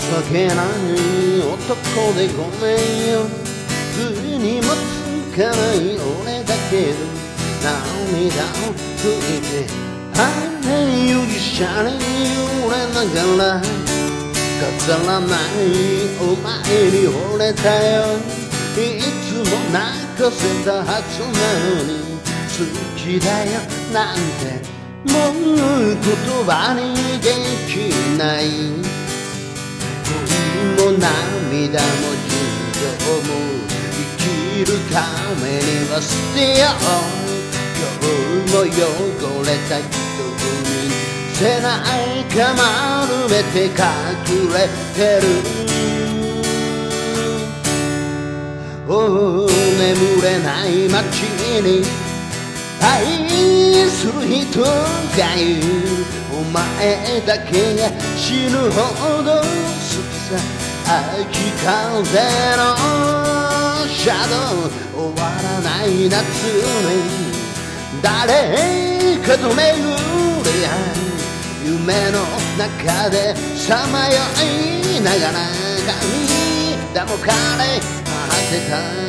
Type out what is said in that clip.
けない男でごめんよ。振りにもつかない俺だけど涙を拭いて羽容疑者に揺れながら飾らないお前に惚れたよ。いつも泣かせたはずなのに好きだよなんてもう言葉にできない。恋も涙も友情も生きるためには捨てよう。今日も汚れた瞳背中丸めて隠れてる。眠れない街に愛する人がいる。お前だけが死ぬほど好きさ。秋風のシャドウ終わらない夏に誰かと巡り合う。夢の中でさまよいながら涙も枯れ果てた